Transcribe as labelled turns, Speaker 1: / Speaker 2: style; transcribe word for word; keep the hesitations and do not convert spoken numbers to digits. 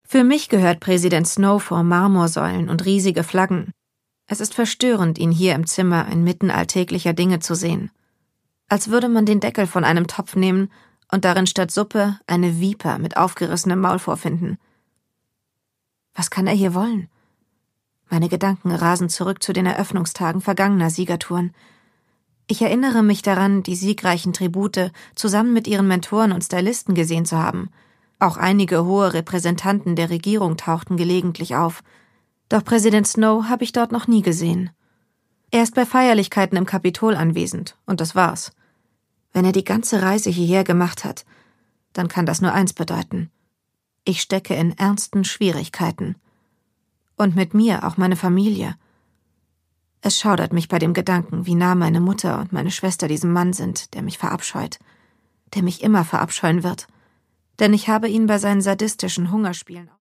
Speaker 1: Für mich gehört Präsident Snow vor Marmorsäulen und riesige Flaggen. Es ist verstörend, ihn hier im Zimmer inmitten alltäglicher Dinge zu sehen. Als würde man den Deckel von einem Topf nehmen und darin statt Suppe eine Viper mit aufgerissenem Maul vorfinden. Was kann er hier wollen? Meine Gedanken rasen zurück zu den Eröffnungstagen vergangener Siegertouren. Ich erinnere mich daran, die siegreichen Tribute zusammen mit ihren Mentoren und Stylisten gesehen zu haben. Auch einige hohe Repräsentanten der Regierung tauchten gelegentlich auf. Doch Präsident Snow habe ich dort noch nie gesehen. Er ist bei Feierlichkeiten im Kapitol anwesend, und das war's. Wenn er die ganze Reise hierher gemacht hat, dann kann das nur eins bedeuten. Ich stecke in ernsten Schwierigkeiten. Und mit mir auch meine Familie. Es schaudert mich bei dem Gedanken, wie nah meine Mutter und meine Schwester diesem Mann sind, der mich verabscheut, der mich immer verabscheuen wird. Denn ich habe ihn bei seinen sadistischen Hungerspielen